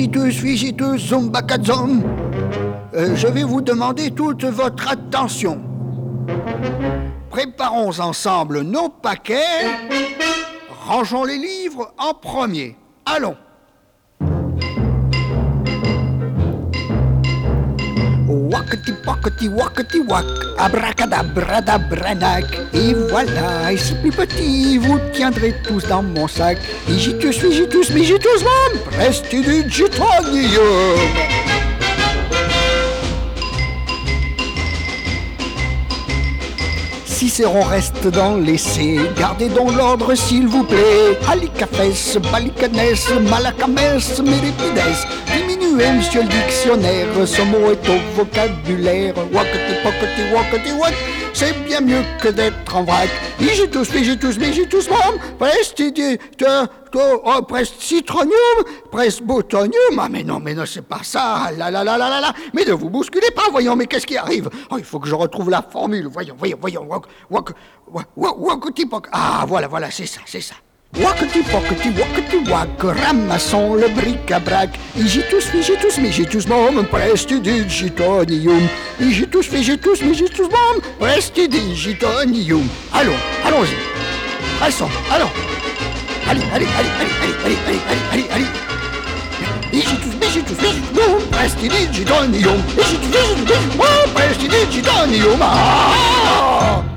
Figitus, figitus, zumbacazum. Je vais vous demander toute votre attention. Préparons ensemble nos paquets. Rangeons les livres en premier. Allons. Wakati pakati wakati wak, abracadabradabranac. Et voilà, et c'est plus petit, vous tiendrez tous dans mon sac. Igitus, figitus, migitus, mam, prestidigitanium. Cicéron reste dans l'essai, gardez donc l'ordre s'il vous plaît. Alicafès, balicanes, malacames, méripides. Diminuez, monsieur le dictionnaire, ce mot est au vocabulaire. Wakati, pakati, wakati, wak, c'est bien mieux que d'être en vrac. Igitus, figitus, migitus, mam, prestitronium, presbotonium. Ah mais non, c'est pas ça, là. Mais ne vous bousculez pas, voyons, mais qu'est-ce qui arrive? Oh, il faut que je retrouve la formule, voyons. Wakati, ah, voilà, c'est ça. Wakati, pakati, wakati, wak, ramassons le bric-à-brac. Igitus, figitus, migitus, mam, prestidigitanium. Igitus, figitus, migitus, mam, prestidigitanium. Allons-y. Allons. Allez. Igitus, migitus, mam, prestidigitanium. Igitus, migitus, mam, prestidigitanium. Ah!